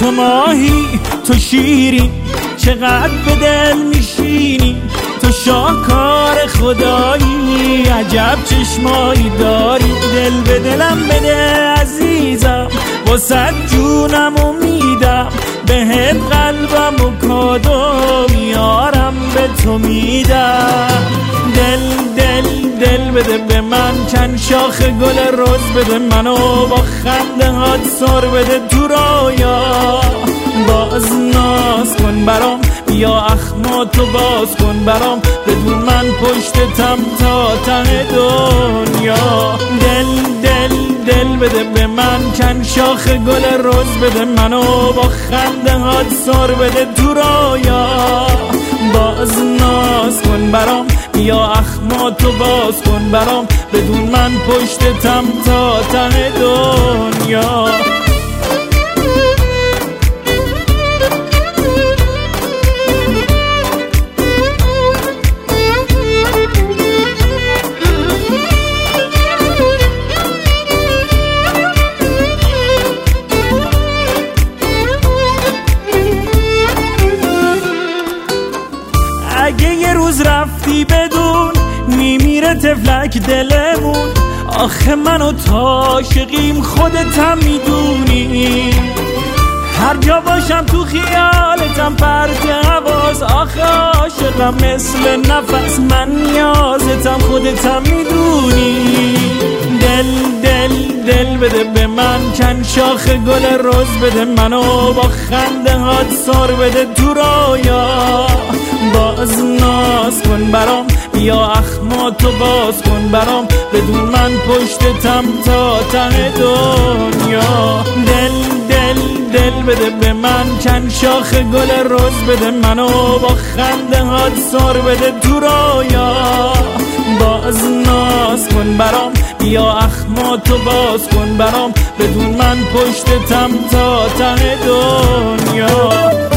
تو ماهی تو شیرین چقدر به دل میشینی، تو شاهکار خدایی عجب چشمایی داری. دل به دلم بده عزیزم واسه جونمو میدم، بهت قلبمو کادو میارم به تو میدم. دل بده به من چند شاخ گل رز بده، منو با خنده هات سر بده تو رویا. باز ناز کن برام بیا اخماتو باز کن برام، بدون من پشتتم تا ته دنیا. دل بده به من چند شاخ گل رز بده، منو با خنده هات سر بده تو رویا. باز ناز کن برام بیا اخماتو باز کن برام، بدون من پشتتم تا ته دنیا. اگه یه روز رفتی بدون میمیره تفلک دلمون، آخه من و تو عاشقیم خودتم میدونی. هر جا باشم تو خیالتم پرت حواس، آخه عاشقم مثل نفس من نیازتم خودتم میدونی. دل بده به من چند شاخ گل رز بده، منو با خنده هات سر بده تو رویا. باز ناز کن برام بیا اخماتو باز کن برام، بدون من پشتتم تا ته دنیا. دل بده به من چند شاخ گل رز بده، منو با خنده هات سر بده تو رویا. باز ناز کن برام بیا اخماتو باز کن برام، بدون من پشتتم تا ته دنیا.